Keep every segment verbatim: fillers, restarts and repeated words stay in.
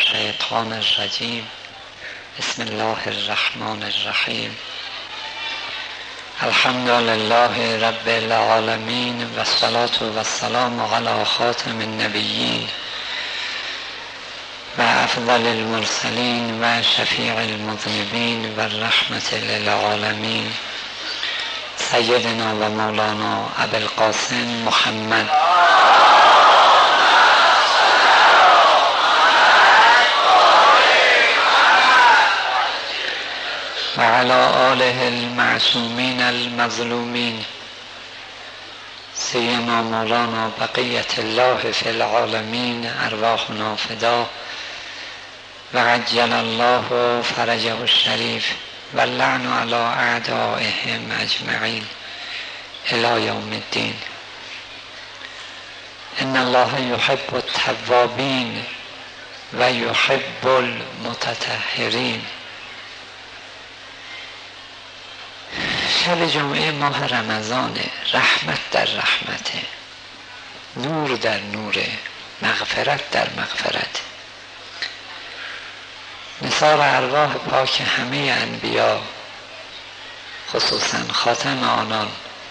الشیطان الرجیم. بسم الله الرحمن الرحیم. الحمد لله رب العالمین و الصلاة و السلام علی خاتم النبیین و افضل المرسلین و شفیع المذنبین و الرحمة للعالمین سیدنا و مولانا ابوالقاسم محمد و علی آله المعصومین المظلومین سیما مولانا بقیت الله فی العالمین ارواحنا فدا و عجل الله فرجه الشریف و اللعن علی اعدائهم اجمعین الی یوم الدین. ان الله یحب التوابین و یحب المتطهرین. شب جمعه ماه رمضان، رحمت در رحمته، نور در نوره، مغفرت در مغفرت. نثار ارواح پاک همه انبیا، خصوصا خاتم آنان،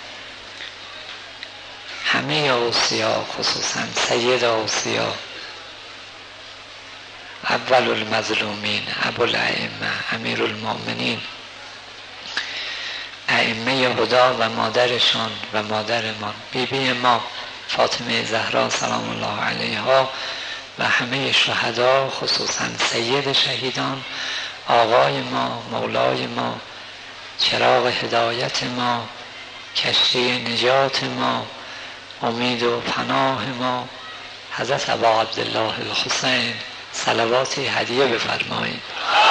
همه اوصیا، خصوصا سید اوصیا، اول المظلومین، ابوالائمه، امیر المؤمنین، ائمه هدا و مادرشان و مادرمان بی بی ما فاطمه زهرا سلام الله علیها و همه شهدا، خصوصا سید شهیدان، آقای ما، مولای ما، چراغ هدایت ما، کشتی نجات ما، امید و پناه ما، حضرت ابا عبدالله الحسین، صلواتی هدیه بفرمایید.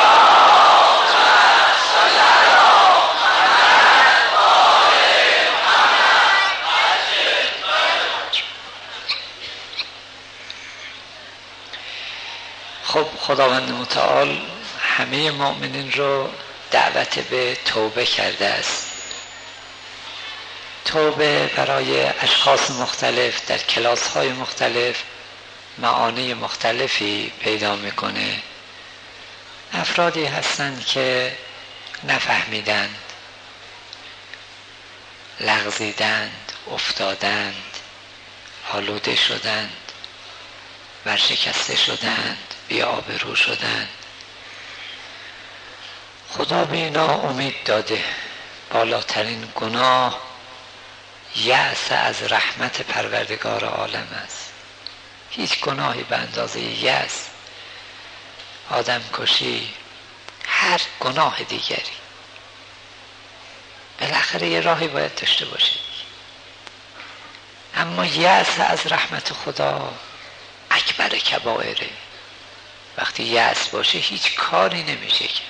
خب خداوند متعال همه مؤمنین رو دعوت به توبه کرده است. توبه برای اشخاص مختلف در کلاس های مختلف معانی مختلفی پیدا میکنه. افرادی هستند که نفهمیدند، لغزیدند، افتادند، آلوده شدند، ورشکسته شدند، بی آبرو شدند. خدا به اینا امید داده. بالاترین گناه یأس از رحمت پروردگار عالم است. هیچ گناهی به اندازه یأس، آدم کشی، هر گناه دیگری بالاخره یه راهی باید داشته باشه، اما یأس از رحمت خدا اکبر کبائره. وقتی یأس باشه هیچ کاری نمیشه که.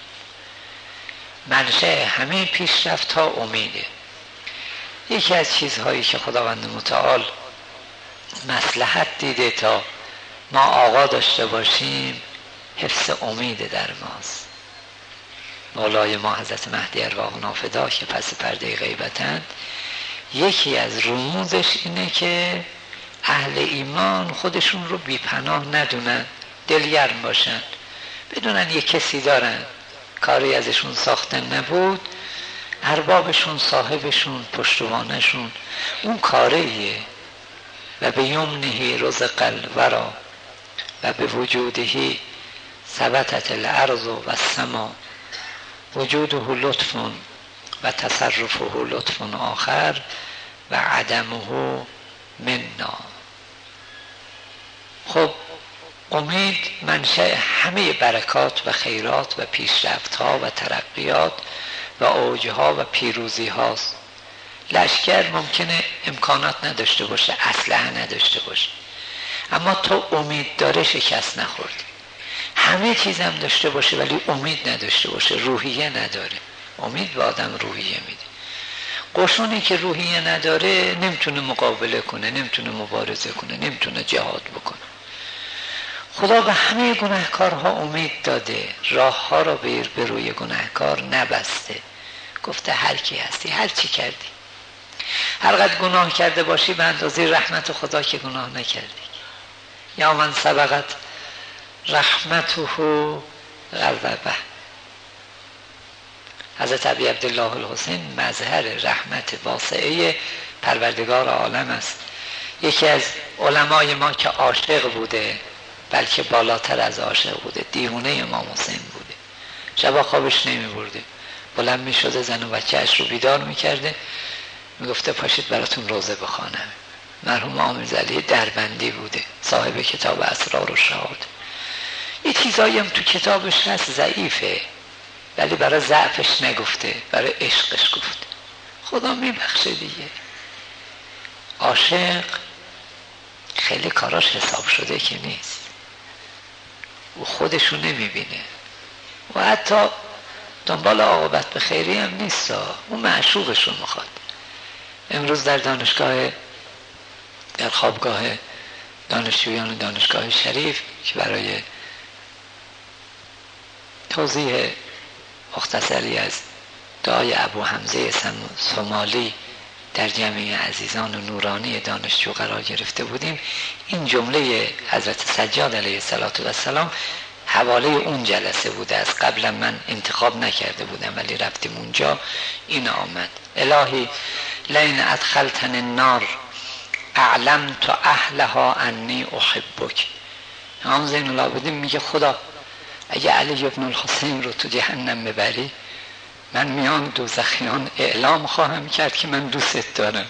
منشأ همه پیشرفت ها امیده. یکی از چیزهایی که خداوند متعال مصلحت دیده تا ما آقا داشته باشیم حفظ امید در ماست. مولای ما حضرت مهدی ارواحنا فدا که پس پرده غیبتند، یکی از رموزش اینه که اهل ایمان خودشون رو بی پناه ندونن، دلگرم باشن، بدونن یک کسی دارن، کاری ازشون ساخته نبود، اربابشون، صاحبشون، پشتوانشون اون کاریه. و به یمنه رزق الورا و به وجوده ثبتت الارض و السما وجوده لطف و تصرفه لطف آخر و عدمه منا. خب امید منشأ همه برکات و خیرات و پیشرفت ها و ترقیات و اوج ها و پیروزی هاست. لشکر ممکنه امکانات نداشته باشه، اسلحه نداشته باشه، اما تو امید داره شکست نخورد. همه چیز هم داشته باشه ولی امید نداشته باشه، روحیه نداره. امید به آدم روحیه میده. قشونی که روحیه نداره نمیتونه مقابله کنه، نمیتونه مبارزه کنه، نمیتونه جهاد بکنه. خدا به همه گناهکارها امید داده، راه ها را به روی گناهکار نبسته. گفته هر کی هستی، هر چی کردی، هر قدر گناه کرده باشی به اندازه رحمت خدا که گناه نکردی. یا من سبقت رحمته غضبه. حضرت ابی عبدالله الحسین مظهر رحمت واسعه پروردگار عالم است. یکی از علمای ما که عاشق بوده، بلکه بالاتر از عاشق بوده، دیوانه امام حسین بوده، شبا خوابش نمی برده، بلند می شده زن و بچه اش رو بیدار می کرده، می گفته پاشید براتون روزه بخوانم. مرحوم آمیرزا علی دربندی بوده، صاحب کتاب اسرار الشهادة. یه چیزایی هم تو کتابش هست ضعیفه، ولی برای ضعفش نگفته، برای عشقش گفته. خدا می بخشه دیگه. عاشق خیلی کاراش حساب شده که نیست، او خودشو نمی بینه و حتی دنبال عاقبت به خیری هم نیست، اون معشوقش رو میخواد. امروز در دانشگاه، در خوابگاه دانشجویان دانشگاه شریف که برای توضیح مختصری از دعای ابو حمزه سومالی در جمعی عزیزان و نورانی دانشجو قرار گرفته بودیم، این جمله حضرت سجاد علیه السلام حواله اون جلسه بوده. از قبل من انتخاب نکرده بودم ولی رفتیم اونجا، این آمد: الهی لئن ادخلتنی النار اعلمت اهلها انی احبک. امام زین العابدین میگه خدا اگه علی ابن الحسین رو تو جهنم ببری، من میان دوزخیان اعلام خواهم کرد که من دوست دارم.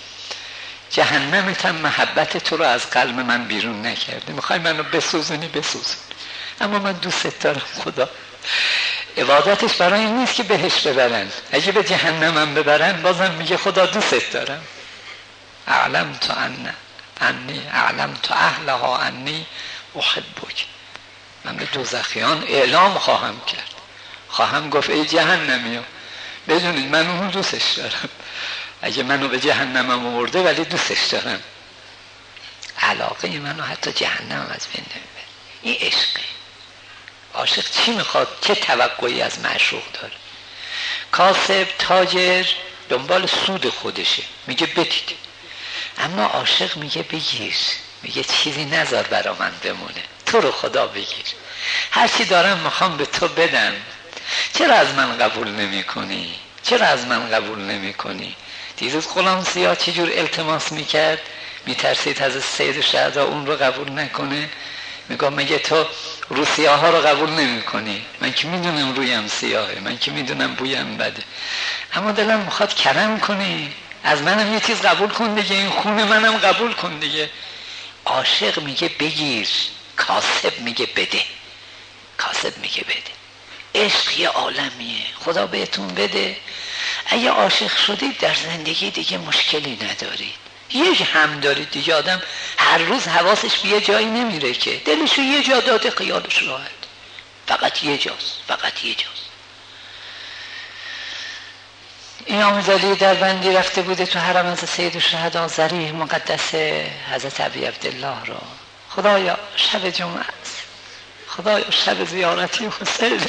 جهنمت هم محبت تو رو از قلب من بیرون نکرده، میخوای منو بسوزونی بسوزون، اما من دوست دارم. خدا عبادتش برای این نیست که بهش ببرن، اگه به جهنمم ببرن بازم میگه خدا دوست دارم. اعلم تو ان انی اعلم تو اهلها انی احبک. من به دوزخیان اعلام خواهم کرد، خواهم گفت ای جهنمیان بدونید من اونو دوستش دارم، اگه منو به جهنمم آورده ولی دوستش دارم. علاقه منو حتی جهنم از بین نمیبره. این عشقه. عاشق چی میخواد؟ چه توقعی از معشوق داره؟ کاسب تاجر دنبال سود خودشه، میگه بدید، اما عاشق میگه بگیر، میگه چیزی نذار برا من بمونه، تو رو خدا بگیر، هرچی دارم میخوام به تو بدم، چرا از من قبول نمی کنی؟ چرا از من قبول نمی کنی؟ دیروز غلام سیاه چجور التماس میکرد، میترسید از سید شهدا اون رو قبول نکنه، میگم مگه تو رو سیاه ها رو قبول نمی کنی؟ من که میدونم رویم سیاهه، من که میدونم بویم بده، اما دلم میخواد کرم کنی، از منم یه چیز قبول کن دیگه، این خون منم قبول کن دیگه. عاشق میگه بگیر، کاسب میگه بده، کاسب میگه بده. عشق یه عالمیه، خدا بهتون بده. اگه عاشق شدید در زندگی دیگه مشکلی ندارید، یک هم دارید دیگه. آدم هر روز حواسش به یه جایی نمیره که، دلشو یه جا داده خیالش راحت، فقط یه جاست، فقط یه جاست. این آمیرزا علی دربندی رفته بوده تو حرم از سید الشهدا ضریح مقدس حضرت ابی عبدالله را. خدایا شب جمعه است، خدایا شب زیارتی حسین،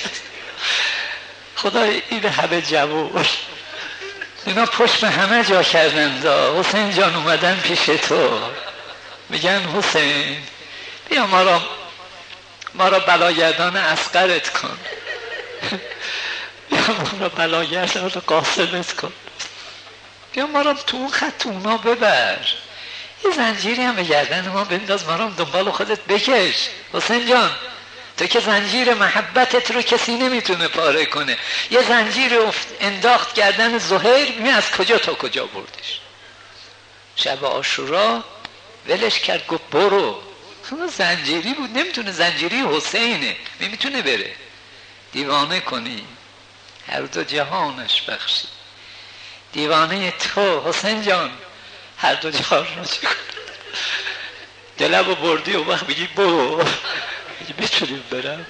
خدای این همه جوور اینا پشت به همه جا کردن دا. حسین جان اومدن پیش تو میگن حسین بیا ما را ما را بلاگردان اصغرت کن، بیا ما را بلاگردان قاسمت کن، بیا ما را تو اون خط اونا ببر، یه زنجیری هم به گردن ما بنداز، ما را دنبال خودت بکش. حسین جان تو که زنجیر محبتت رو کسی نمیتونه پاره کنه، یه زنجیر انداخت گردن زهیر، می از کجا تا کجا بردش. شب عاشورا ولش کرد، گفت برو. زنجیری بود، نمیتونه، زنجیری حسینه، نمیتونه بره. دیوانه کنی هر دو جهانش بخشی، دیوانه تو حسین جان هر دو جهان رو چه کن. دلمو بردی و وقت بگی برو، بتونیم برم.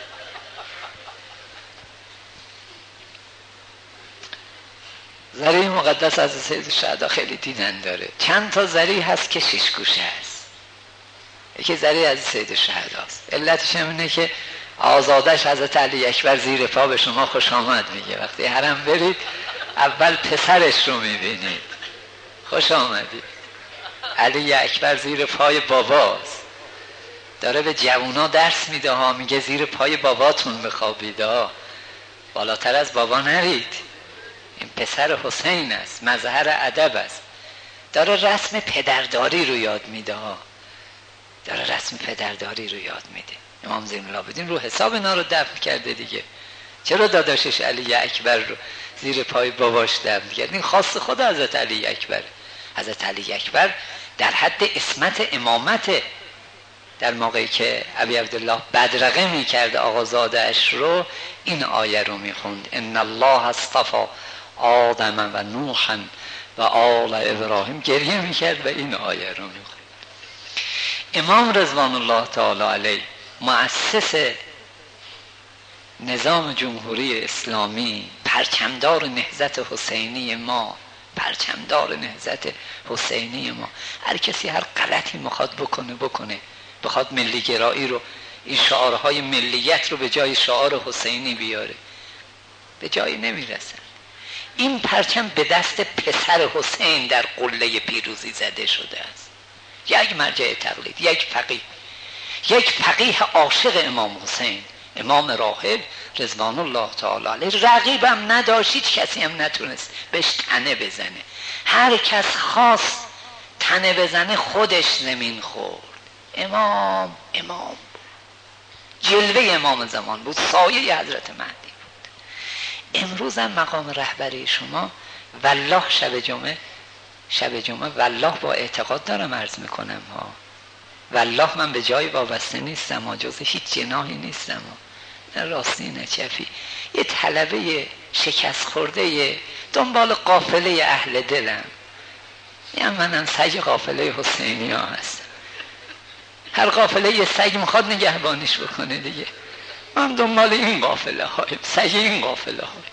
ذریح مقدس از سید شهدا خیلی دیدن داره. چند تا ذریح هست که شش گوشه هست، یکی ذریح از سید شهدا است. علتش هم اینه که آزادش حضرت علی اکبر زیر پا به شما خوش آمد میگه. وقتی حرم برید اول پسرش رو میبینید، خوش آمدید. علی اکبر زیر پای باباست، داره به جوونا درس میده ها، میگه زیر پای باباتون بخوابید ها، بالاتر از بابا نرید، این پسر حسین است، مظهر ادب است. داره رسم پدرداری رو یاد میده ها، داره رسم پدرداری رو یاد میده. امام زین العابدین رو حساب اینا رو دفن کرده دیگه. چرا داداشش علی اکبر رو زیر پای باباش دفن کرد؟ این خاص خود حضرت علی اکبر. حضرت علی اکبر در حد عصمت امامت، در موقعی که ابی عبدالله بدرقه میکرد آقازاده اش رو، این آیه رو میخوند: ان الله اصطفى آدم و نوحا و آل ابراهیم، گریه میکرد و این آیه رو میخوند. امام رضوان الله تعالی علیه مؤسس نظام جمهوری اسلامی، پرچمدار نهضت حسینی ما، پرچمدار نهضت حسینی ما، هر کسی هر غلطی میخواد بکنه بکنه، بخواد ملی گرایی رو، این شعارهای ملیت رو به جای شعار حسینی بیاره، به جایی نمیرسن. این پرچم به دست پسر حسین در قله پیروزی زده شده است. یک مرجع تقلید، یک فقیه، یک فقیه عاشق امام حسین، امام راحل رضوان الله تعالی علیه، رقیبم نداشت، هیچ کسی هم نتونست بهش تنه بزنه. هر کس خواست تنه بزنه خودش زمین خورد. امام امام جلوه امام زمان بود، سایه حضرت مهدی بود. امروز هم مقام رهبری شما، والله شب جمعه شب جمعه والله با اعتقاد دارم عرض میکنم ها، والله من به جای وابسته نیستم ها، جز هیچ جناحی نیستم ها، نه راستی نه چپی، یه طلبه شکست خورده دنبال قافله اهل دلم، یعنی منم سگ قافله حسینی ها هستم. هر قافله یه سگ میخواد نگهبانیش بکنه دیگه، من دنبال این قافله هایم، سگ این قافله های،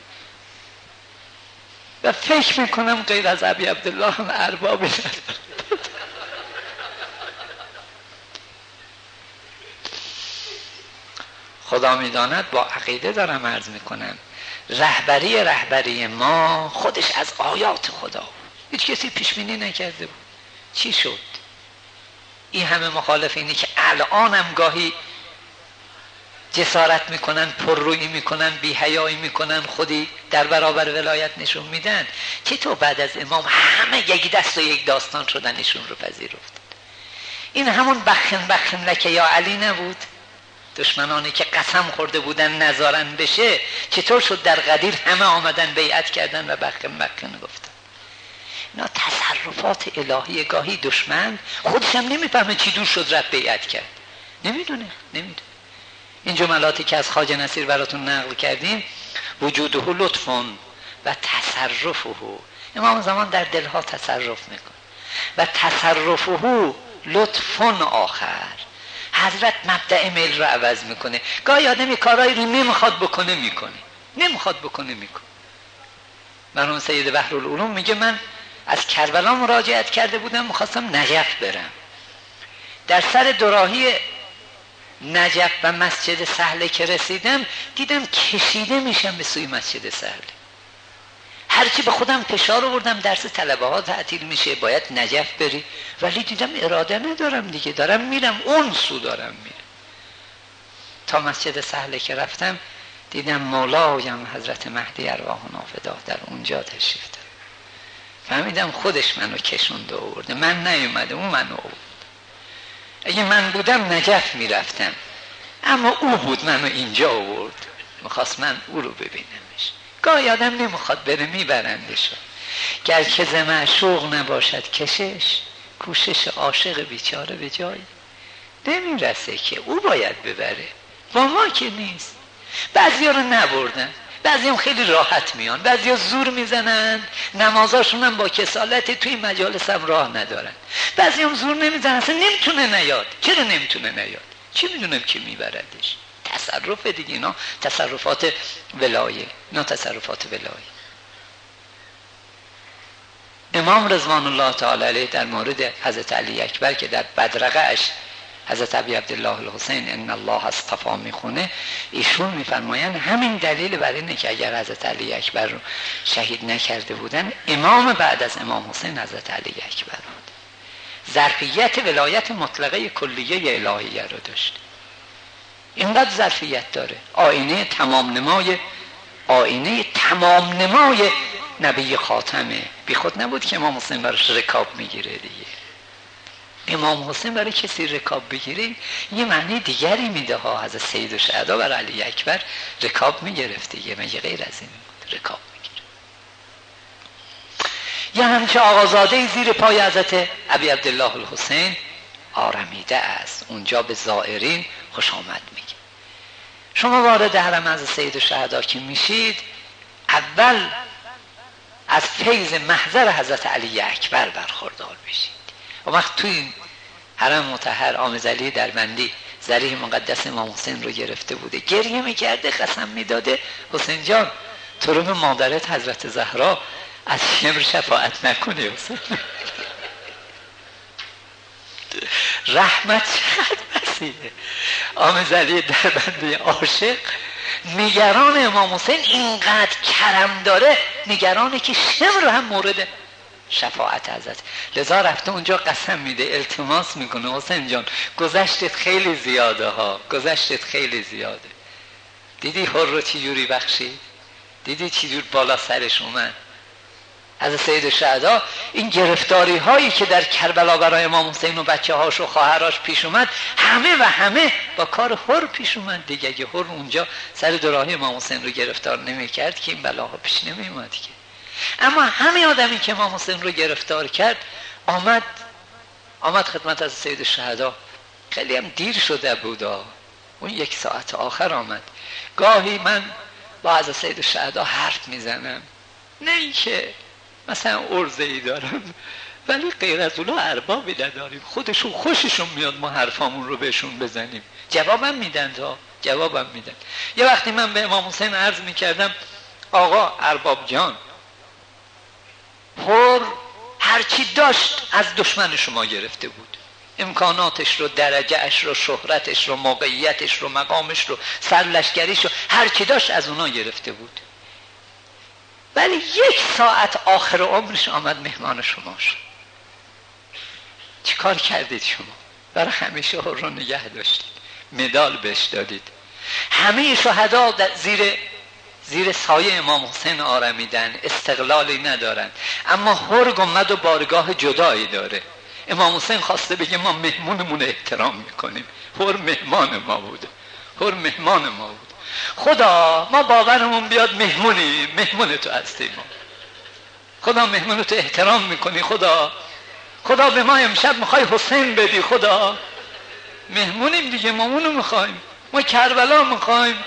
و فکر میکنم غیر از ابی عبدالله هم اربابی نداره. خدا میداند با عقیده دارم عرض میکنم، رهبری رهبری ما خودش از آیات خدا بود، هیچ کسی پیش بینی نکرده بود. چی شد؟ این همه مخالف اینی که الانم گاهی جسارت میکنن، پررویی میکنن، بی‌حیایی میکنن، خودی در برابر ولایت نشون میدن، چطور بعد از امام همه یک دست و یک داستان شدن ایشون رو پذیرفت؟ این همون بخن بخن لکه یا علی نبود؟ دشمنانی که قسم خورده بودن نذارن بشه، چطور شد در غدیر همه آمدن بیعت کردن و بخن بخن گفتن؟ اینا تصرفات الهی. گاهی دشمن خودش هم نمیفهمه چی دور شد رفت بیعت کرد، نمیدونه نمیدونه این جملاتی که از خواجه نصیر براتون نقل کردیم، وجوده لطفون و تصرفه، امام زمان در دلها تصرف میکن، و تصرفه لطفون آخر، حضرت مبدأ میل رو عوض میکنه. گاهی آدمی کارایی رو نمیخواد بکنه میکنه، نمیخواد بکنه میکنه. مرحوم سید بحرالعلوم میگه من از کربلا مراجعت کرده بودم، میخواستم نجف برم، در سر دوراهی نجف و مسجد سهله که رسیدم دیدم کشیده میشم به سوی مسجد سهله. هرچی به خودم فشار آوردم درس طلبه ها تعطیل میشه، باید نجف بری، ولی دیدم اراده ندارم دیگه، دارم میرم اون سو دارم میرم. تا مسجد سهله که رفتم دیدم مولایم حضرت مهدی ارواحنا فدا در اونجا تشریف داره. فهمیدم خودش منو کشونده آورده، من نیومده، اون منو آورد. اگه من بودم نجف میرفتم، اما او بود منو اینجا آورد، میخواست من او رو ببینمش. گاهی آدم نمیخواد بره میبرندش، گر که ز معشوق نباشد کشش، کوشش عاشق بیچاره به جای نمیرسه که او باید ببره، با ما که نیست. بعضی ها رو نبردن، بعضی هم خیلی راحت میان، بعضی ها زور میزنن، نمازاشون هم با کسالت توی مجالس هم راه ندارن، بعضی هم زور نمیزنن، اصلا نمیتونه نیاد. چرا نمیتونه نیاد؟ چی میدونم که میبردش؟ تصرف دیگه، اینا تصرفات ولایه، اینا تصرفات ولایه. امام رضوان الله تعالی علیه در مورد حضرت علی اکبر که در بدرقه اش حضرت ابی عبدالله الحسین ان الله اصطفی میخونه، ایشون میفرمایند همین دلیل بر اینه که اگر حضرت علی اکبر رو شهید نکرده بودن، امام بعد از امام حسین حضرت علی اکبر بود. ظرفیت ولایت مطلقه کلیه الهیه رو داشته. اینقدر ظرفیت داره. آینه تمام نمای آینه تمام نمای نبی خاتمه. بی خود نبود که امام حسین براش رکاب میگیره دیگه. امام حسین برای کسی رکاب بگیره یه معنی دیگری میده ها. از سید الشهدا برای علی اکبر رکاب میگرفت دیگه، مگه غیر از این بود رکاب میگیره؟ یه همچه آقازاده زیر پای حضرت ابی عبدالله الحسین آرمیده است. اونجا به زائرین خوش آمد میگه. شما وارد حرم از سید الشهدا که میشید، اول از فیض محضر حضرت علی اکبر برخوردار بشید. و وقت توی این حرم مطهر آمز علی دربندی ذریح مقدس امام حسین رو گرفته بوده، گریه میکرده، قسم میداده حسین جان تو رو به مادرت حضرت زهرا از شمر شفاعت نکنی حسین. رحمت چقدر وسیعه. آمز علی دربندی عاشق نگران امام حسین اینقدر کرم داره، نگرانه که شمر هم مورد شفاعت حضرت. لذا رفته اونجا قسم میده، التماس میکنه حسین جان گذشتت خیلی زیاده ها، گذشتت خیلی زیاده. دیدی هر رو چی جوری بخشید؟ دیدی چی جور بالا سرش اومد؟ از سید الشهدا این گرفتاری هایی که در کربلا برای امام حسین و بچه هاش و خواهراش پیش اومد، همه و همه با کار هر پیش اومد دیگه. اگه هر اونجا سر دوراهی امام حسین رو گرفتار نمی کرد که این بلاها پیش نمی اومد که. اما همه آدمی که امام حسین رو گرفتار کرد آمد آمد خدمت از سید الشهدا. خیلی هم دیر شده بود، اون یک ساعت آخر آمد. گاهی من با از سید الشهدا حرف میزنم، نه اینکه مثلا عرضه ای دارم، ولی غیر از اونا اربابی نداریم، خودشون خوششون میاد ما حرفامون رو بهشون بزنیم. جوابم میدن تا جوابم میدن. یه وقتی من به امام حسین عرض میکردم آقا ارباب جان، هر هرچی داشت از دشمن شما گرفته بود، امکاناتش رو، درجهش رو، شهرتش رو، موقعیتش رو، مقامش رو، سرلشگریش رو، هرچی داشت از اونا گرفته بود، ولی یک ساعت آخر عمرش آمد مهمان شما شد. چی کار کردید شما؟ برای همیشه هر رو نگه داشتید، مدال بهش دادید. همه شهدا زیر زیر سایه امام حسین آرمیدن، استقلالی ندارن، اما هر گمد و بارگاه جدایی داره. امام حسین خواسته بگه ما مهمونمون احترام میکنیم، هر مهمان ما بوده، هر مهمان ما بود. خدا ما باورمون بیاد مهمونی، مهمون تو هستی ما. خدا مهمون تو احترام میکنی. خدا خدا به ما امشب میخوای حسین بدی. خدا مهمونیم دیگه، ما اونو میخوایم، ما کربلا میخوایم،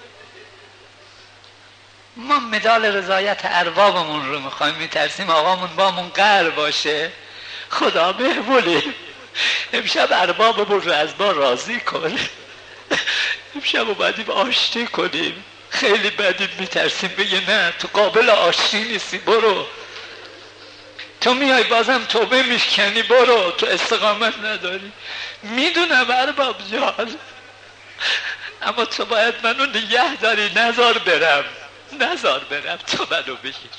ما مدال رضایت اربابمون رو میخوایم. میترسیم آقامون بامون قهر باشه. خدا مهمونیم، امشب اربابمون رو از ما راضی کن. امشب اومدیم آشتی کنیم، خیلی بدیم، میترسیم بگه نه تو قابل آشتی نیستی، برو. تو میای بازم توبه میشکنی، برو، تو استقامت نداری. میدونم ارباب جان، اما تو باید منو نگه داری، نذار برم، نذار برم، تو منو بگیر.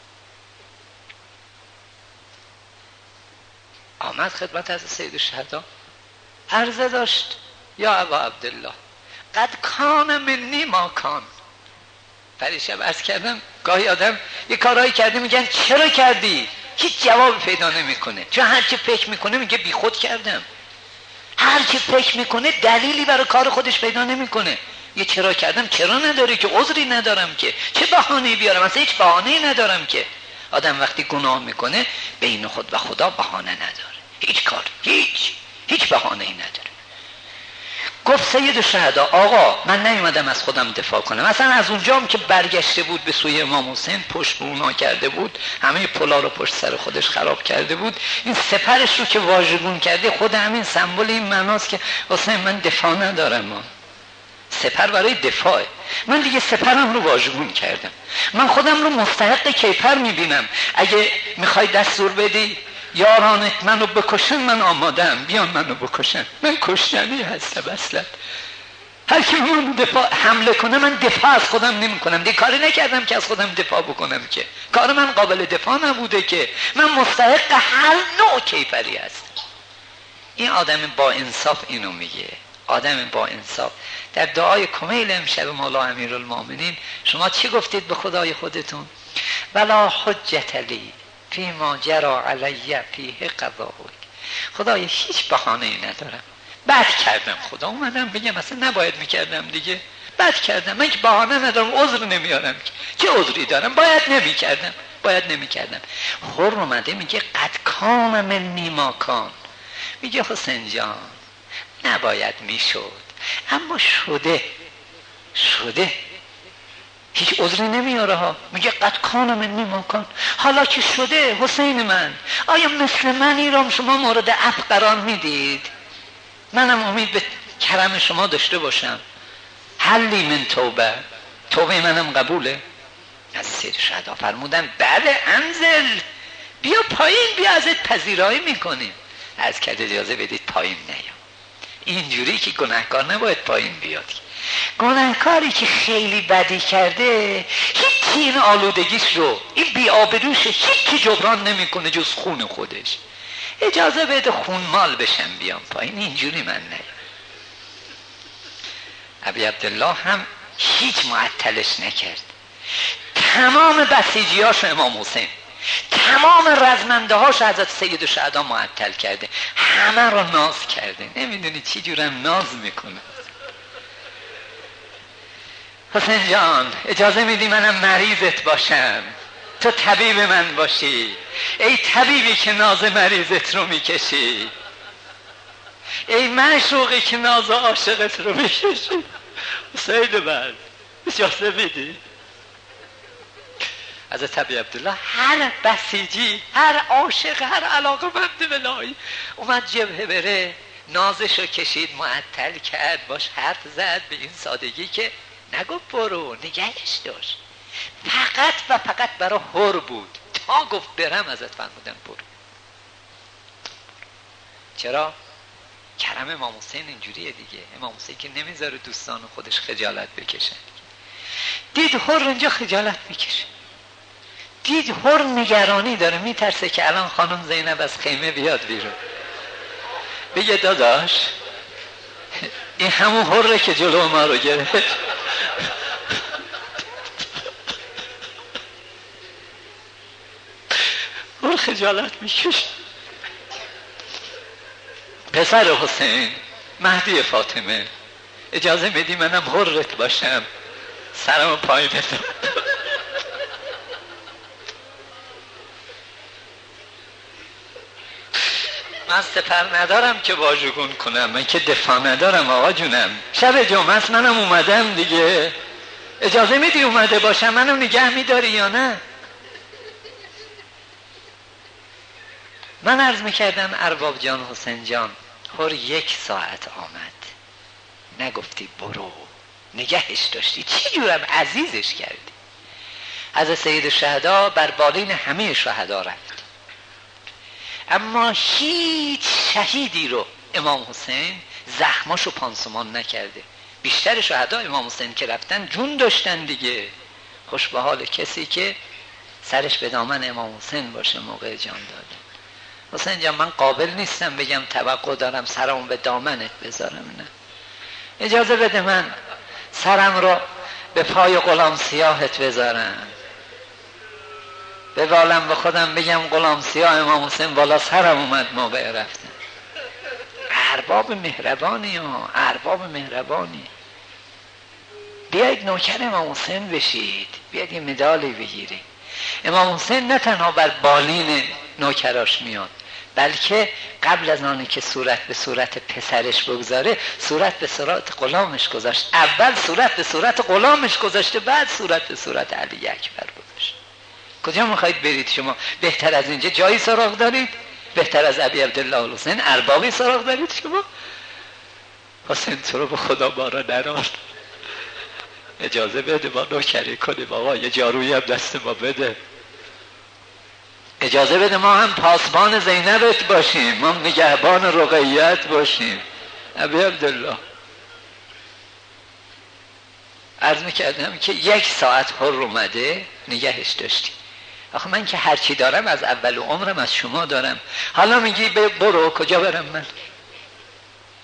آمد خدمت از سید الشهدا عرضه داشت یا ابا عبدالله قد کان منی ما کان. پریشب عرض کردم گاهی آدم یه کارهایی کرده میگن چرا کردی؟ هیچ جواب پیدا نمیکنه، چون هر چی فکر میکنه میگه بی خود کردم. هر چی فکر میکنه دلیلی برای کار خودش پیدا نمیکنه. یه چرا کردم چرا نداری که، عذری ندارم که، چه بهانه‌ای بیارم؟ اصلا هیچ بهانه‌ای ندارم که. آدم وقتی گناه میکنه بین خود و خدا بهانه نداره، هیچ کار، هیچ هیچ بهانه‌ای نداره. گفت سید الشهدا آقا من نیومدم از خودم دفاع کنم، مثلا از اونجام که برگشته بود به سوی امام حسین، پشت به اونا کرده بود، همه پلا رو پشت سر خودش خراب کرده بود، این سپرش رو که واژگون کرده، خود همین سمبل این معناست که حسین من دفاع ندارم، من سپر برای دفاعه، من دیگه سپرم رو واژگون کردم، من خودم رو مستحق کیفر میبینم، اگه میخوای دستور بدی یارانت منو بکشن من آمادم، بیان منو بکشن، من کشتنی هستم اصلا. هر کی من دفاع حمله کنه من دفاع از خودم نمی کنم، دیگه کاری نکردم که از خودم دفاع بکنم، که کار من قابل دفاع نبوده، که من مستحق هر نوع کیفری هستم. این آدم با انصاف اینو میگه، آدم با انصاف. در دعای کمیل امشب مولا امیرالمومنین شما چی گفتید به خدای خودتون؟ ولا حجت لی فیما جری علی فیه قضاؤک. خدای هیچ بهانه‌ای ندارم، بد کردم، خدا اومدم بگم اصلا نباید میکردم دیگه، بد کردم، من که بهانه ندارم، عذر نمیارم، چه عذری دارم، باید نمیکردم باید نمیکردم. خور اومده میگه قد کان منی ما کان، میگه حسین جان نباید میشد اما شده شده، هیچ عذری نمیاره ها. میگه قد کان منی ما کان، حالا که شده حسین من، آیا مثل من ایرام شما مورد عفو قرار میدید؟ منم امید به کرم شما داشته باشم. حلی من توبه، توبه منم قبوله. از سید شهدا فرمودن بله انزل، بیا پایین، بیا ازت پذیرایی میکنیم. از کد اجازه بدید پایین نیام. اینجوری که گناهکار نباید پایین بیاد. گناهکاری که خیلی بدی کرده هیچی این آلودگیش رو، این بی‌آبروشه هیچی جبران نمیکنه جز خون خودش. اجازه بده خون مال بشم بیام پایین، اینجوری من نیام. ابی عبدالله هم هیچ معطلش نکرد. تمام بسیجیاش امام حسین، تمام رزمنده هاش حضرت سید الشهدا معطل کرده، همه رو ناز کرده. نمیدونی چی جورم ناز میکنه. حسین جان اجازه میدی منم مریضت باشم، تو طبیب من باشی، ای طبیبی که ناز مریضت رو میکشی، ای معشوقی که ناز عاشقت رو میکشی. حسین من اجازه میدی؟ حضرت ابی عبدالله هر بسیجی، هر عاشق، هر علاقمند بلایی اومد جبهه بره، نازشو کشید، معطل کرد، باش حرف زد به این سادگی که نگفت برو، نگهش داشت. فقط و فقط برای حر بود. تا گفت برم ازت فرمودن برو. چرا؟ کرم امام حسین اینجوریه دیگه. امام حسین که نمیذاره دوستان خودش خجالت بکشن. دید حر اینجا خجالت میکشه، دید حر نگرانی داره، میترسه که الان خانم زینب از خیمه بیاد بیرون بگه داداش این همون حره که جلو ما رو گرفت. حر خجالت میکشه. پسر حسین، مهدی فاطمه، اجازه میدی منم حرت باشم، سرم پایین بدم. من سپر ندارم که واژگون کنم، من که دفاع ندارم آقا جونم. شب جمعه است منم اومدم دیگه، اجازه میدی اومده باشم، منو نگه میداری یا نه؟ من عرض میکردم ارباب جان، حسین جان، هر یک ساعت آمد، نگفتی برو، نگهش داشتی، چی جورم عزیزش کردی. از سید شهدا بر بالین همه شهدا رفت، اما هیچ شهیدی رو امام حسین زخماشو پانسمان نکرده. بیشتر شهدا امام حسین که رفتن جون داشتن دیگه. خوش به حال کسی که سرش به دامن امام حسین باشه موقع جان دادن. حسین جان من قابل نیستم بگم توقع دارم سرمو به دامنت بذارم، نه، اجازه بده من سرم رو به پای غلام سیاهت بذارم، به بالم به خودم بگم غلام سیاه امام حسین بالا سرم اومد موقع رفتن. ارباب مهربانی ها، ارباب مهربانی. بیایید نوکر امام حسین بشید، بیایید یه مدالی بگیرید. امام حسین نه تنها بر بالین نوکراش میاد، بلکه قبل از آنی که صورت به صورت پسرش بگذاره، صورت به صورت غلامش گذاشت. اول صورت به صورت غلامش گذاشته، بعد صورت به صورت علی اکبر گذاشت. کجا میخواید برید شما؟ بهتر از اینجا جایی سراغ دارید؟ بهتر از ابی عبدالله حسین اربابی سراغ دارید شما؟ حسین تو رو به خدا بارا نرار، اجازه بده ما نوکری کنیم آقا، یه جارویی هم دست ما بده، اجازه بده ما هم پاسبان زینبت باشیم، ما نگهبان رقیت باشیم. ابی عبدالله عرض میکردم که یک ساعت حر اومده، نگهش داشتی. آخه من که هرچی دارم از اول عمرم از شما دارم، حالا میگی برو، کجا برم من؟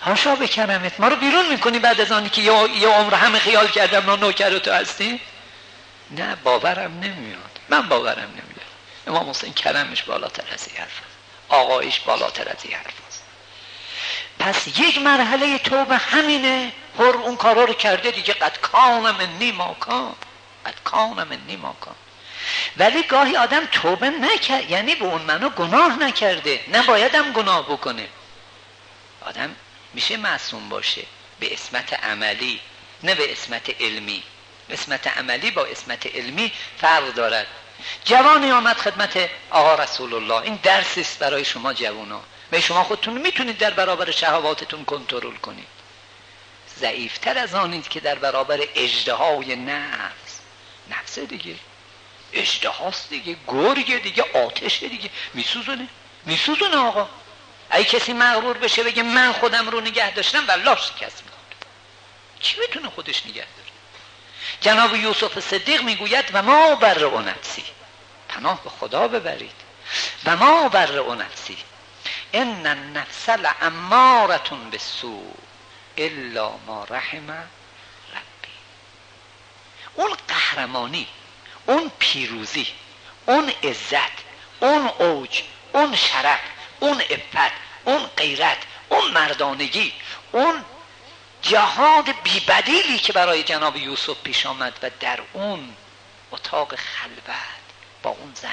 حاشا به کرمت، ما رو بیرون میکنی بعد از آنی که یه, یه عمر همه خیال کردم ما نوکر تو هستی؟ نه باورم نمیاد، من باورم نمیاد. امام حسین کرمش بالاتر از این حرف، آقایش بالاتر از این حرف است. پس یک مرحله توبه همینه. هر اون کارا رو کرده دیگه، قد کان منی ما کان، قد کان منی ما کان. ولی گاهی آدم توبه نکرد، یعنی به اون منو گناه نکرده، نبایدم گناه بکنه. آدم میشه معصوم باشه به عصمت عملی، نه به عصمت علمی. عصمت عملی با عصمت علمی فرق دارد. جوانی آمد خدمت آقا رسول الله، این درس است برای شما جوانا. به شما خودتون میتونید در برابر شهواتتون کنترل کنید. ضعیفتر از آنید که در برابر اژدهای نفس. نفس دیگه اژدهاست دیگه، گرگه دیگه، آتشه دیگه، میسوزونه میسوزونه آقا. اگه کسی مغرور بشه بگه من خودم رو نگه داشتم، والله شکست میخوره. کی میتونه خودش نگه داره؟ جناب یوسف صدیق میگوید و ما برئ نفسی، پناه به خدا ببرید. و ما برئ نفسی ان النفس لاماره بالسوء الا ما رحم ربی. اون قهرمانی، اون پیروزی، اون عزت، اون اوج، اون شرف، اون عفت، اون غیرت، اون مردانگی، اون جهاد بی‌بدیلی که برای جناب یوسف پیش آمد و در اون اتاق خلوت با اون زن،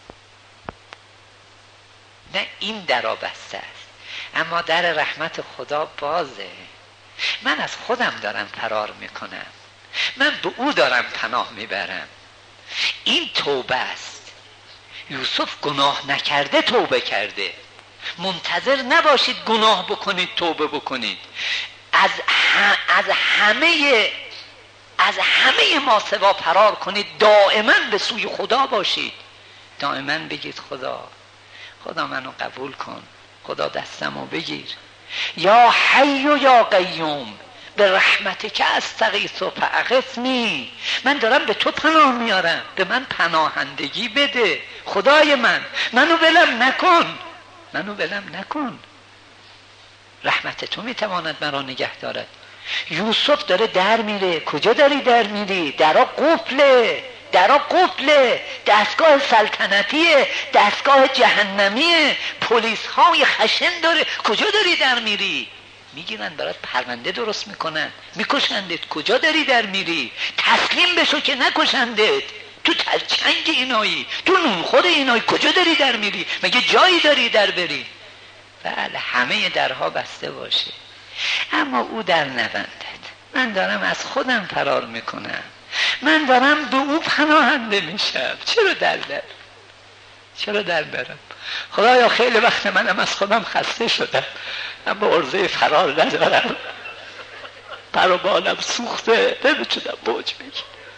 نه این درا بسته است، اما در رحمت خدا بازه. من از خودم دارم فرار میکنم، من به او دارم پناه میبرم. این توبه است. یوسف گناه نکرده توبه کرده. منتظر نباشید گناه بکنید توبه بکنید. از, از همه از همه ما سوا فرار کنید. دائما به سوی خدا باشید. دائما بگید خدا خدا منو قبول کن، خدا دستمو بگیر. یا حی و یا قیوم به رحمتک استغیث فاغثنی. من دارم به تو پناه میارم، به من پناهندگی بده خدای من، منو ولم نکن، منو ولم نکن. رحمت تو میتواند مرا نگه دارد. یوسف داره در میره. کجا داری در میری؟ درا قفله، درا قفله، دستگاه سلطنتیه، دستگاه جهنمیه، پلیس های خشن داره. کجا داری در میری؟ میگیرن برات پرونده درست میکنن، میکشندت. کجا داری در میری؟ تسلیم بشو که نکشندت. تو تلچنگ اینایی، تو نونخور اینایی، کجا داری در میری؟ مگه جایی داری در بری؟ بله همه درها بسته باشه، اما او در نبندد. من دارم از خودم فرار میکنم، من دارم به او پناهنده میشم. چرا در برم؟ چرا در برم؟ خدایا خیلی وقت منم از خودم خسته شدم، من به عرضه فرار ندارم، پر و بالم سوخته، نمیتونم موج بگیرم.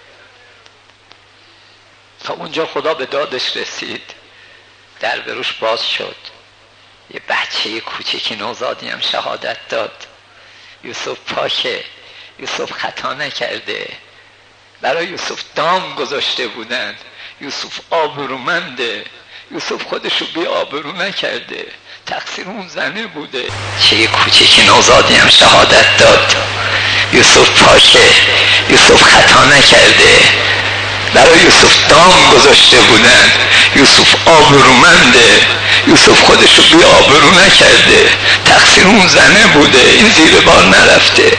تا اونجا خدا به دادش رسید، در بروش باز شد. یه بچه کوچکی نوزادی هم شهادت داد. یوسف پاکه، یوسف خطا نکرده. برای یوسف دام گذاشته بودن. یوسف آبرومنده، یوسف خودشو بی آبرو نکرده، تقصیر اون زنه بوده. چه کوچکی نوزادی هم شهادت داد. یوسف پاکه، یوسف خطا نکرده. برای یوسف دام گذاشته بودن. یوسف آبرومنده، یوسف خودشو بی آبرو نکرده، تقصیر اون زنه بوده، این زیر بار نرفته.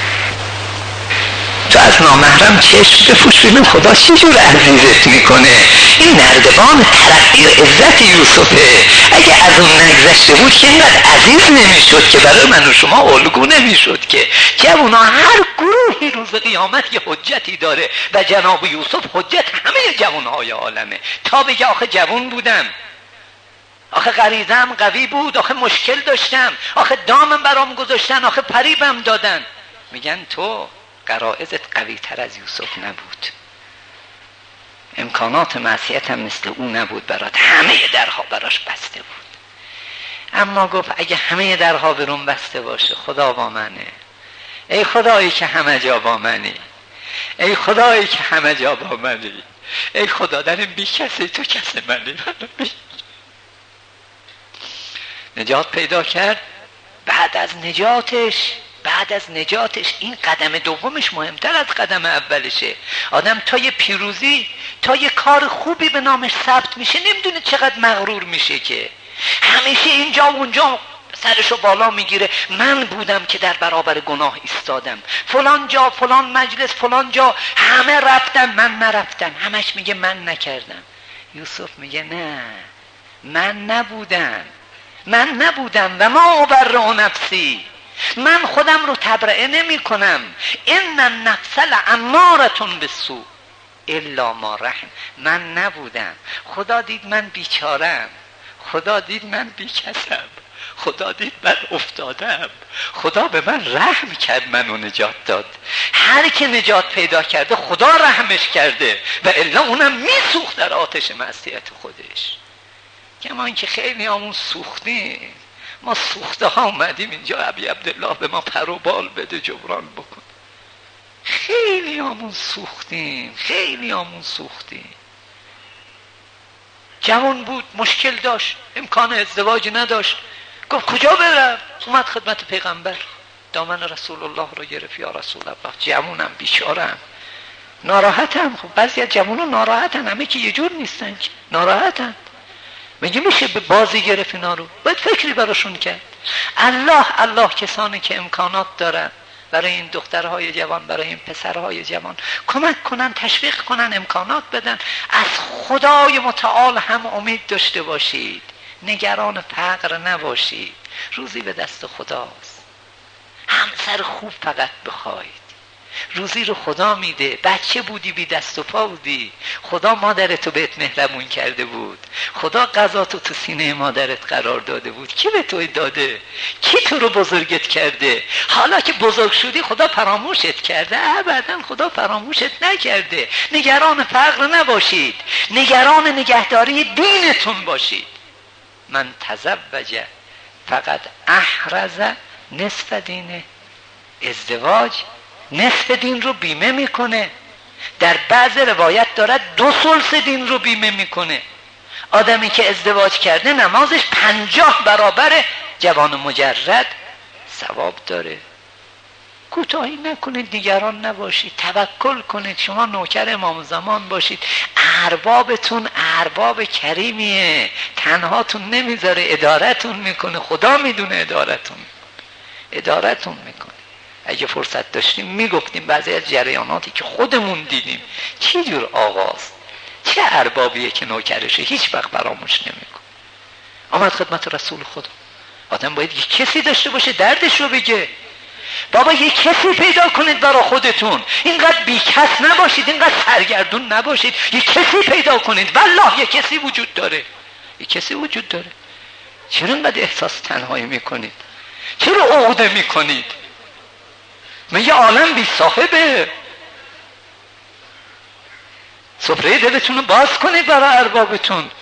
تو از نامحرم چشم بپوش ببین خدا چه جور عزیزت میکنه. این نردبان ترقی و عزت یوسفه. اگه از اون نگذشته بود که اینقدر عزیز نمیشد، که برای من و شما الگو نمیشد. که که اونا هر گروهی روز قیامت یه حجتی داره و جناب یوسف حجت همه جوانهای عالمه. تا بگه آخه جوان بودم، آخه غریزم قوی بود، آخه مشکل داشتم، آخه دامم برام گذاشتن، آخه پریبم دادن. میگن تو غرائزت قوی تر از یوسف نبود، امکانات معصیت هم مثل او نبود برات، همه درها براش بسته بود. اما گفت اگه همه درها برون بسته باشه خدا با منه. ای خدایی که همه جا با منی، ای خدایی که همه جا با منی، ای خدا در این بی کسی تو کس منی. نجات پیدا کرد. بعد از نجاتش بعد از نجاتش این قدم دومش مهمتر از قدم اولشه. آدم تا یه پیروزی، تا یه کار خوبی به نامش ثبت میشه نمیدونه چقدر مغرور میشه که همیشه اینجا و اونجا سرشو بالا میگیره. من بودم که در برابر گناه ایستادم، فلان جا، فلان مجلس، فلان جا همه رفتم، من نرفتم. همش میگه من نکردم. یوسف میگه نه، من نبودم، من نبودم و ما ابرئ نفسی، من خودم رو تبرئه نمی کنم. ان النفس لاماره بالسوء الا ما رحم. من نبودم، خدا دید من بیچارم، خدا دید من بیکسم، خدا دید من افتادم، خدا به من رحم کرد، منو نجات داد. هر که نجات پیدا کرده خدا رحمش کرده و الا اونم میسوخت در آتش معصیت خودش. کما اینکه خیلی همون سوختیم، ما سوخته ها اومدیم اینجا ابی عبدالله به ما پر و بال بده جبران بکن. خیلی همون سوختیم، خیلی همون سوختیم. جوان بود، مشکل داشت، امکان ازدواج نداشت، گفت کجا برم؟ اومد خدمت پیغمبر، دامن رسول الله رو گرفت. یا رسول الله، جوانم، بیچارم، ناراحتم. خب بعضی از جوانان ناراحتن، همه که یه جور نیستن که ناراحتن. میگه میشه به بازی گرفت اینا رو؟ باید فکری براشون کرد. الله الله کسانی که امکانات دارن برای این دخترهای جوان، برای این پسرهای جوان کمک کنن، تشویق کنن، امکانات بدن. از خدای متعال هم امید داشته باشید، نگران فقر نباشید، روزی به دست خداست. همسر خوب فقط بخواید، روزی رو خدا میده. بچه بودی بی دست و پا بودی، خدا مادرتو بهت مهربون کرده بود، خدا قضاتو تو سینه مادرت قرار داده بود. کی به تو داده؟ کی تو رو بزرگت کرده؟ حالا که بزرگ شدی خدا فراموشت کرده؟ ابدا خدا فراموشت نکرده. نگران فقر نباشید، نگران نگهداری دینتون باشید. من تزوج فقط احرز نصف دینه. ازدواج نصف دین رو بیمه میکنه. در بعض روایت دارد دو ثلث دین رو بیمه میکنه. آدمی که ازدواج کرده نمازش پنجاه برابر جوان مجرد ثواب داره. کوتاهی نکنید، نگران نباشید، توکل کنید. شما نوکر امام زمان باشید. اربابتون ارباب کریمیه، تنهاتون نمیذاره، ادارتون میکنه. خدا میدونه ادارتون ادارتون میکنه. اگه فرصت داشتیم میگفتیم بعضی از جریاناتی که خودمون دیدیم چی جور آغاز، چه اربابیه که نوکرشه هیچ وقت فراموش نمیکنه. آمد خدمت رسول خدا. آدم باید یه کسی داشته باشه دردش رو بگه. بابا یه کسی پیدا کنید برای خودتون، اینقدر بیکس نباشید، اینقدر سرگردون نباشید. یه کسی پیدا کنید، والله یه کسی وجود داره، یه کسی وجود داره. چرا اینقدر احساس تنهایی میکنید؟ چرا عقده میکنید؟ من یه عالم بی صاحبه. سفره دلتون رو باز کنید برای اربابتون.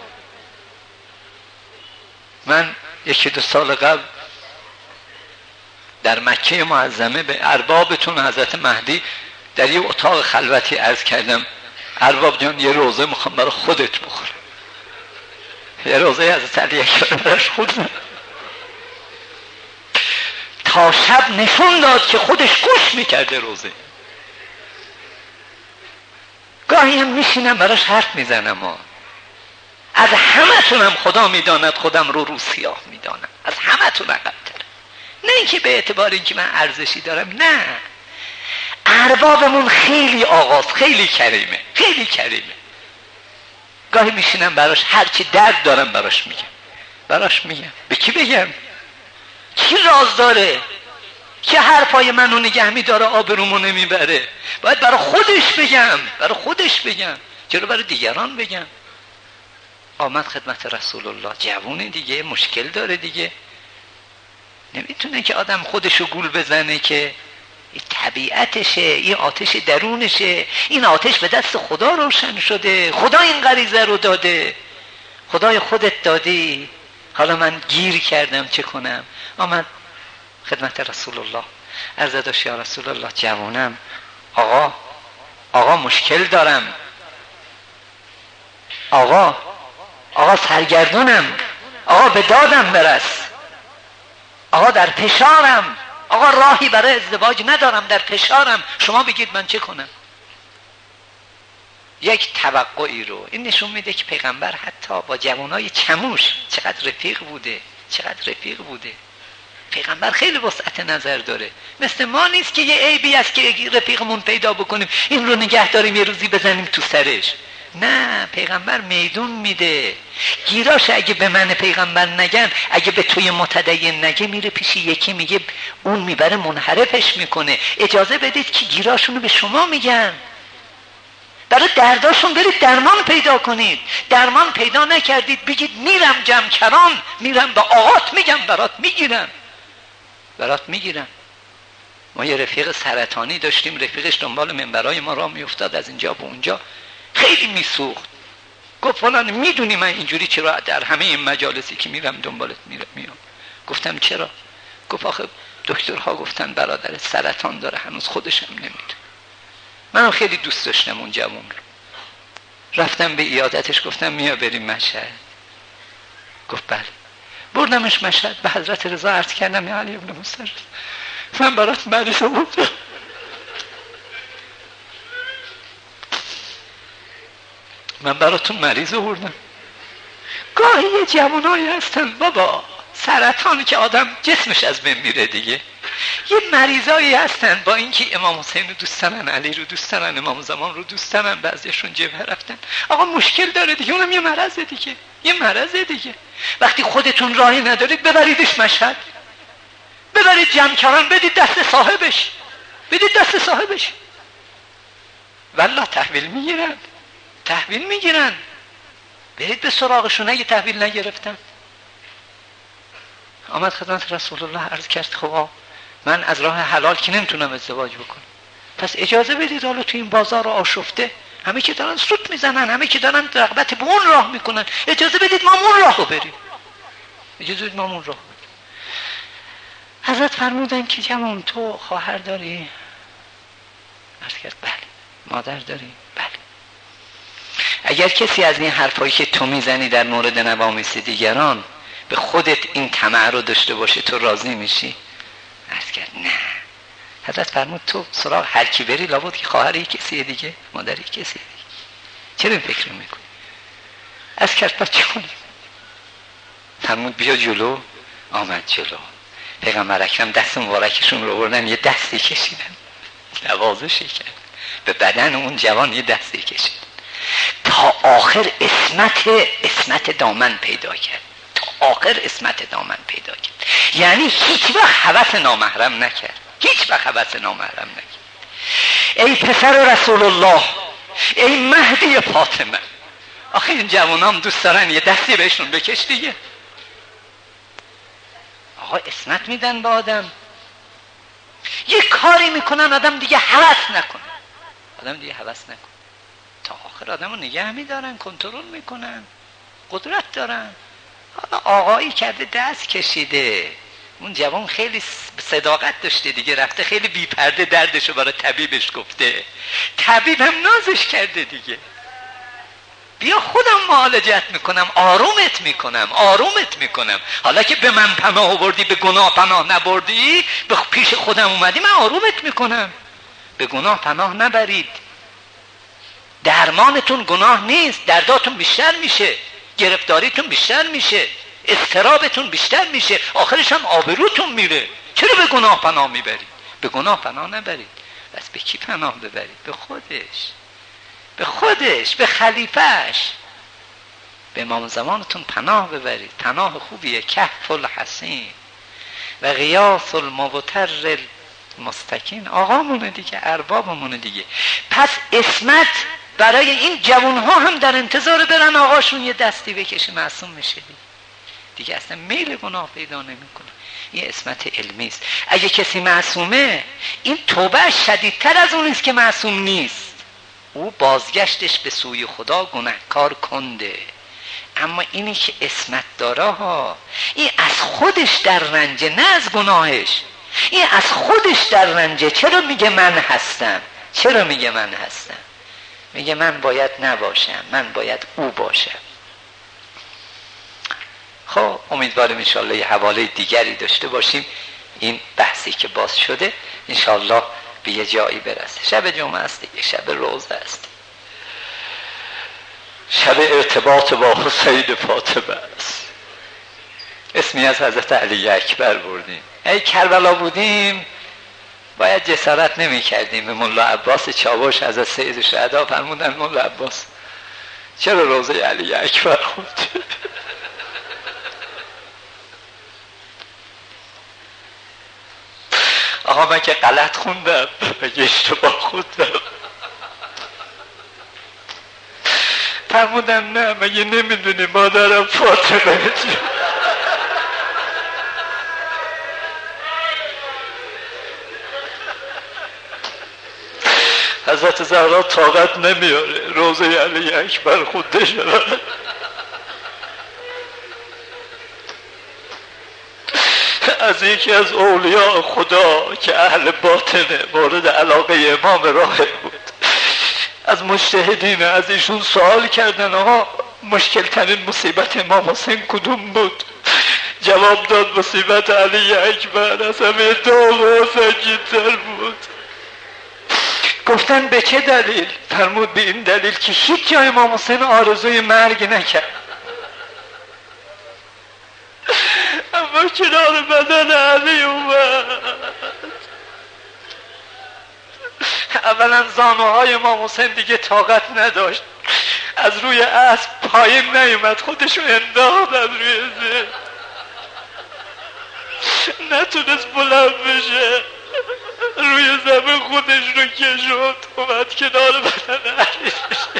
من یکی دو سال قبل در مکه معظمه به اربابتون حضرت مهدی در یه اتاق خلوتی عرض کردم ارباب جان یه روزه میخوام برای خودت بخورم. یه روزه حضرت علی اکبر براش خودم تا شب نشون داد که خودش گوش میکرده روزه. گاهی هم میشینم براش حرف میزنم. از همه تونم خدا میداند خودم رو رو سیاه میدانم، از همه تون عقب ترم. نه اینکه به اعتبار اینکه من ارزشی دارم، نه. اربابمون خیلی آغاز، خیلی کریمه، خیلی کریمه. گاهی میشینم براش هرچی درد دارم براش میگم براش میگم به کی بگم؟ کی راز داره؟ کی حرفای منو نگه میداره آبرومو نمیبره؟ باید برای خودش بگم، برای خودش بگم، چرا برای دیگران بگم؟ آمد خدمت رسول الله، جوونه دیگه، مشکل داره دیگه، نمیتونه که آدم خودشو گول بزنه که این طبیعتشه، این آتش درونشه. این آتش به دست خدا روشن شده، خدا این غریزه رو داده، خدای خودت دادی. حالا من گیر کردم چه کنم؟ آمد خدمت رسول الله، عرض داشت یا رسول الله جوانم، آقا آقا مشکل دارم، آقا آقا سرگردونم، آقا به دادم برس. آقا در فشارم، آقا راهی برای ازدواج ندارم، در فشارم، شما بگید من چه کنم. یک توقعی رو این نشون میده که پیغمبر حتی با جوانای چموش چقدر رفیق بوده، چقدر رفیق بوده. پیغمبر خیلی وسعت نظر داره، مثل ما نیست که یه عیبی است که رفیقمون پیدا بکنیم این رو نگه داریم یه روزی بزنیم تو سرش. نه، پیغمبر میدون میده. گیراش اگه به من پیغمبر نگن، اگه به توی متدین نگه، میره پیش یکی میگه، اون میبره منحرفش میکنه. اجازه بدید که گیراشونو به شما میگن، برای درداشون برید درمان پیدا کنید. درمان پیدا نکردید بگید میرم جمکران، میرم به آقات میگم برات میگیرم، برات میگیرم. ما یه رفیق سرطانی داشتیم، رفیقش دنبال منبرای ما را میافتاد از اینجا به اونجا، خیلی میسوخت. گفت فلان میدونی من اینجوری چرا در همه این مجالسی که میرم دنبالت میرم میام؟ گفتم چرا؟ گفت آخه دکترها گفتن برادر سرطان داره، هنوز خودش هم نمیدونه. منم خیلی دوست داشتم اون جوان رو، رفتم به عیادتش، گفتم میا بریم مشهد. گفت بله. بردمش مشهد، به حضرت رضا عرض کردم یا علی ابن مستجاب من برات مریض آوردم، من براتون مریض آوردم. گاهی یه جوانایی هستن بابا، سرطان که آدم جسمش از بین میره دیگه، یه مریضایی هستن با اینکه امام حسین رو دوست دارن، علی رو دوست دارن، امام زمان رو دوست دارن، بعضیشون جبهه رفتن، آقا مشکل داره دیگه، اونم یه مرضه دیگه، یه مرضه دیگه. وقتی خودتون راهی ندارید ببریدش مشهد، ببرید جمکران، بدید دست صاحبش، بدید دست صاحبش. والله تحویل میگیرن، تحویل میگیرن. برید به سراغشون اگه تحویل نگرفتن. آمد خدمت رسول الله عرض کرد خب من از راه حلال که نمیتونم ازدواج بکنم، پس اجازه بدید حالا تو این بازار آشفته همه که دارن سوت میزنن، همه که دارن رغبت به اون راه میکنن، اجازه بدید ما اون راه رو بریم، اجازه بدید ما اون راه بریم. حضرت فرمودن که جوان تو خواهر داری؟ عرض کرد بله. مادر داری؟ بله. اگر کسی از این حرفایی که تو میزنی در مورد نوامیس دیگران به خودت این طمع رو داشته باشه تو راضی میشی؟ عرض کرد نه. حضرت فرمود تو سراغ هر کی بری لابد که خواهر یک کسی دیگه، مادر یک کسی دیگه، چرا این فکر رو میکنی؟ عرض کرد پس چه کنیم؟ فرمود بیا جلو. آمد جلو. پیغمبر اکرم دست مبارکشون رو بردن، یه دستی کشیدن، نوازشی کرد به بدن اون جوان، یه دستی کشیدن تا آخر اسمت اسمت دامن پیدا کرد، تا آخر اسمت دامن پیدا کرد. یعنی هیچ وقت هوس نامحرم نکرد، هیچ وقت هوس نامحرم نکرد. ای پسر رسول الله، ای مهدی فاطمه، آخه این جوانام دوست دارن یه دستی بهشون بکش دیگه. آقا اسمت میدن به آدم، یه کاری میکنن آدم دیگه هوس نکنه، آدم دیگه هوس نکنه، تا آخر آدم رو نگه میدارن، کنترل میکنن، قدرت دارن. حالا آقایی کرده دست کشیده، اون جوان خیلی صداقت داشته دیگه، رفته خیلی بی پرده دردشو برای طبیبش گفته، طبیب هم نازش کرده دیگه، بیا خودم معالجت میکنم، آرومت میکنم، آرومت میکنم. حالا که به من پناه آوردی، به گناه پناه نبردی، به پیش خودم اومدی، من آرومت میکنم. به گناه پناه نبرید، درمانتون گناه نیست، درداتون بیشتر میشه، گرفتاریتون بیشتر میشه، اضطرابتون بیشتر میشه، آخرش هم آبروتون میره. چرا به گناه پناه میبرید؟ به گناه پناه نبرید. بس به کی پناه ببرید؟ به خودش، به خودش، به خلیفهش، به امام زمانتون پناه ببرید. پناه خوبیه، کهف الحسین و غیاث المبتر المستکین. آقامونه دیگه، اربابمونه دیگه. پس اسمت برای این جوانها هم در انتظار برن آقاشون یه دستی بکشه، معصوم میشه دیگه، دیگه اصلا میل گناه پیدا نمیکنه. این اسمت علمی است. اگه کسی معصومه، این توبه شدیدتر از اون است که معصوم نیست، او بازگشتش به سوی خدا گناهکار کنده. اما اینی که اسمت داره ها، این از خودش در رنجه، نه از گناهش، این از خودش در رنجه. چرا میگه من هستم؟ چرا میگه من هستم؟ میگه من باید نباشم، من باید او باشم. خب امیدواریم انشاءالله یه حواله دیگری داشته باشیم، این بحثی که باز شده انشاءالله به یه جایی برسه. شب جمعه است دیگه، شب روزه است، شب ارتباط با حسین فاطمه است. اسمی از حضرت علی اکبر بردیم. ای کربلا بودیم باید جسارت نمی کردیم به ملا عباس چاوش از سید شهدا فرمودن ملا عباس چرا روزه علی اکبر خود؟ آقا من که غلط خوندم، مگه اشتباه خوندم؟ فرمودن نه مگه نمیدونی مادرم فاطمه. حضرت زهرا طاقت نمیاره روزه علی اکبر خونده شد. از یکی از اولیاء خدا که اهل باطنه مورد علاقه امام راهب بود، از مجتهدین از ایشون سوال کردن آقا مشکل ترین مصیبت امام حسین کدوم بود؟ جواب داد مصیبت علی اکبر از همه داغ و سنگین‌تر بود. گفتن به چه دلیل؟ فرمود به این دلیل که هیچ جای امام حسین آرزوی مرگ نکرد، اما کنار بدن علی اومد. اولا زانوهای امام حسین دیگه طاقت نداشت، از روی اسب پایین نیومد، خودشو انداخت از روی زین، نتونست بلند بشه، روی زمین خودش رو کشوند اومد کنار بدن علی.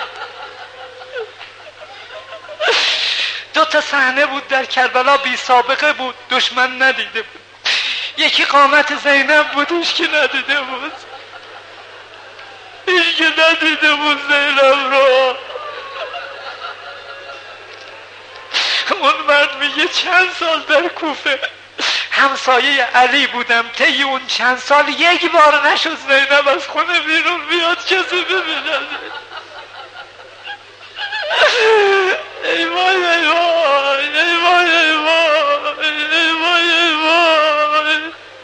دو تا صحنه بود در کربلا بی سابقه بود، دشمن ندیده بود. یکی قامت زینب بود، هیچ که ندیده بود، هیچ که ندیده بود زینب رو. اون مرد میگه چند سال در کوفه همسایه علی بودم، طی اون چند سال یک بار نشد زینب از خونه بیرون بیاد کسی ببیند. ای وای ای وای ای وای ای وای ای وای ای وای.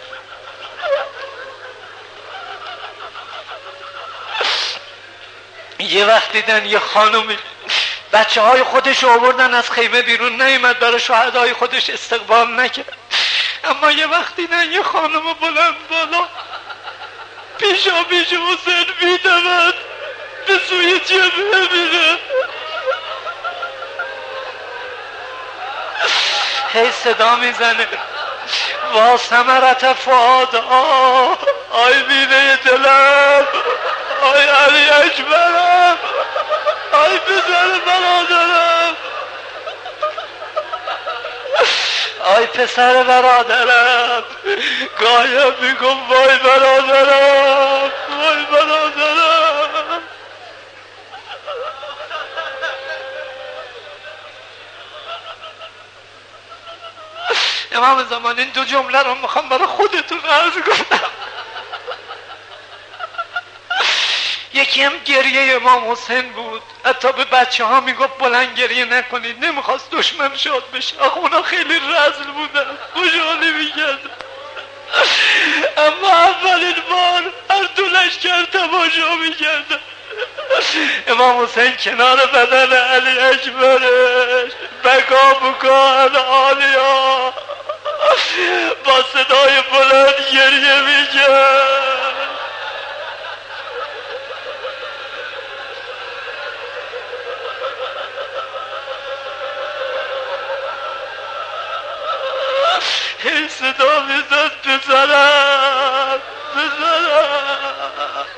یه وقت دیدن یه خانومی بچه های خودش رو آوردن از خیمه بیرون، نیامد برای شهدای خودش استقبال نکرد. اما یه وقت دیدن یه خانم بلند بالا پیشا پیش حسین میدود به سوی جبهه میره، هی صدا میزنه وا ثمرت فؤاد آه، آی بینه دلم، آی علی اکبرم، آی پسر برادرم، آی پسر برادرم. گاهی میگم وای برادرم، وای برادرم. امام زمان این دو جمله رو میخوام برای خودتون عرض کنم. یکی هم گریه امام حسین بود، حتی به بچه ها میگفت بلند گریه نکنید، نمیخواست دشمن شاد بشه. آخه اونا خیلی رزل بودن، خوشحالی میکردن. اما اولین بار هر دو لشکر تماشا میکردن، امام حسین کنار بدن علی اکبرش بکا بکا العالیا با صدای بلند گریه میکرد. هی صدا میزد پسرم پسرم.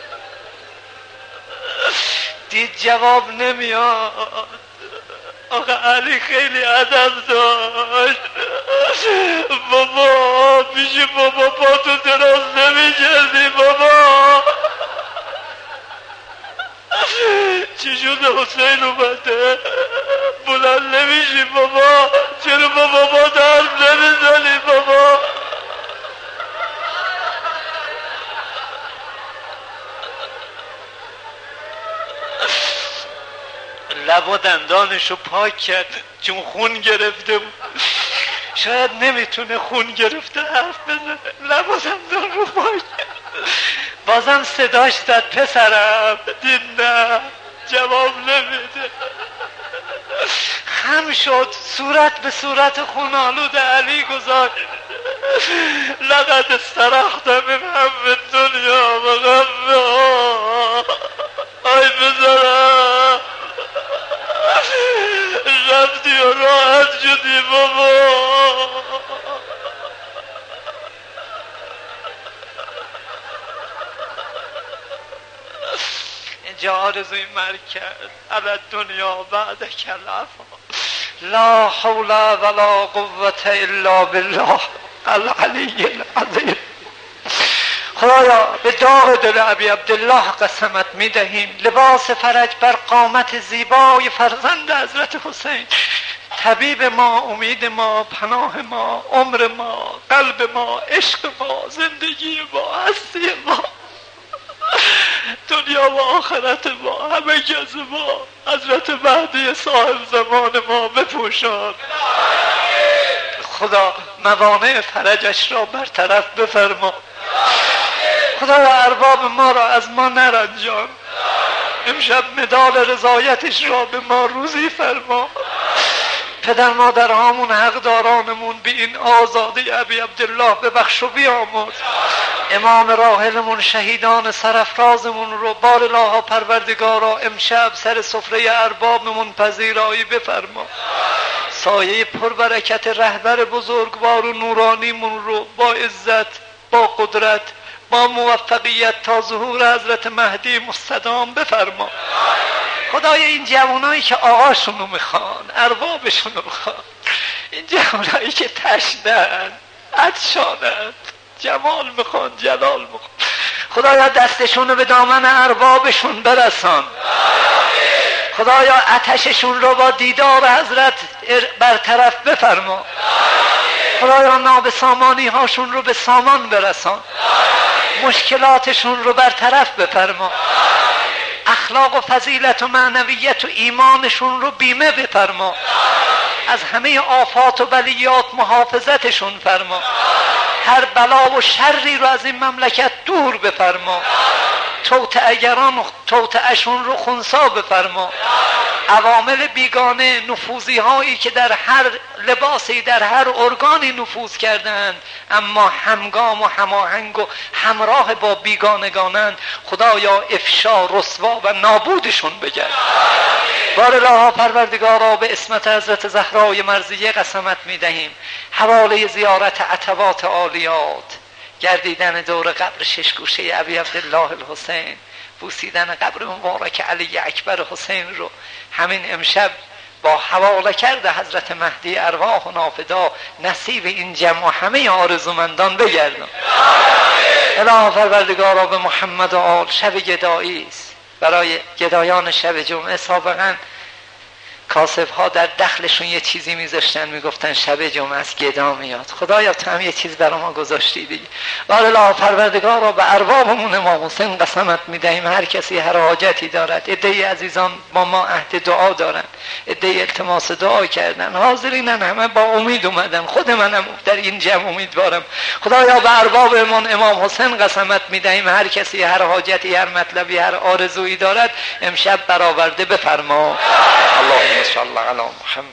دید جواب نمیاد. آقا علی خیلی ادب داشت. بابا پیش بابا پا تو دراز نمیکردی بابا. چی شده حسین اومده بلند نمیشی بابا؟ چرا با بابا درد نمیزنی بابا؟ لب و دندانشو پاک کرد چون خون گرفته بود، شاید نمیتونه خون گرفته حرف بزنه، لب و دندان رو پاک کرد. بازم صداش زد پسرم، دید نه جواب نمیده. خم شد، صورت به صورت خون آلود علی گذاشت. لقد استرخت من هم دنیا و غمها. آی بذارم رفتی و راحت شدی بابا. اینجا آرزوی مرگ کرد. علی دنیا بعد کلفا لا حول ولا قوة الا بالله العلی العظیم. خدایا به داغ دل ابی عبدالله قسمت میدهیم، لباس فرج بر قامت زیبای فرزند حضرت حسین، طبیب ما، امید ما، پناه ما، عمر ما، قلب ما، عشق ما، زندگی ما، هستی ما، دنیا و آخرت ما، همه گز ما، حضرت مهدی صاحب زمان ما بپوشان. خدا موانع فرجش را برطرف بفرما. خدا ارباب ما را از ما نرنجان. امشب مدال رضایتش را به ما روزی فرما. پدر مادرهامون، حقدارانمون به این آزادی ابی عبدالله ببخش و بیامرز. امام راحلمون، شهیدان سرافرازمون رو بار الله پروردگارا امشب سر سفره اربابمون پذیرایی بفرما. سایه پربرکت رهبر بزرگوار و نورانیمون رو با عزت، با قدرت، با موفقیت تا ظهور حضرت مهدی مستدام بفرما. خدای این جوانایی که آقاشون رو میخوان، اربابشون رو میخوان، این جوانایی که تشنن، عطشانند، جمال میخوان، جلال میخوان، خدایا دستشون رو به دامن اربابشون برسان. خدایا آتششون رو با دیدار حضرت برطرف بفرما. خدایا نابسامانی هاشون رو به سامان برسان. مشکلاتشون رو برطرف بفرما. اخلاق و فضیلت و معنویت و ایمانشون رو بیمه بفرما. از همه آفات و بلیات محافظتشون فرما. هر بلا و شری رو از این مملکت دور بفرما. توطئه‌گران و توطئه‌شون رو خنثی بفرما. عوامل بیگانه، نفوذی هایی که در هر لباسی، در هر ارگانی نفوذ کردند اما همگام و هماهنگ و همراه با بیگانگانند، خدایا افشا، رسوا و نابودشون بگرد. بار الله پروردگارا به اسمت حضرت زهرای مرضیه قسمت میدهیم، حواله زیارت عتبات عالیات، گردیدن دور قبر ششگوشه ابی عبدالله الحسین، بوسیدن قبر مبارک علی اکبر حسین رو همین امشب با حواله کرده حضرت مهدی ارواح و نافدا نصیب این جمع و همه آرزومندان بگردن. اله پروردگارا به محمد و آل. شب گدایی است برای گدایان شب جمعه. سابقا کاسب ها در دخلشون یه چیزی میذاشتن، میگفتن شب جمعه است گدا میاد. خدایا تو هم یه چیز برای ما گذاشتی دیگه. والله پروردگار را به اربابمون امام حسین قسمت میدهیم، هر کسی هر حاجتی دارد. عده‌ای عزیزان با ما عهد دعا دارن، عده‌ای التماس دعا کردن، حاضرینن، همه با امید اومدن. خود منم در این جمع امیدوارم. خدایا به اربابمون امام حسین قسمت میدهیم، هر کسی هر حاجتی، هر مطلبی، هر آرزویی دارد امشب برآورده بفرما. اللهم صل علی محمد.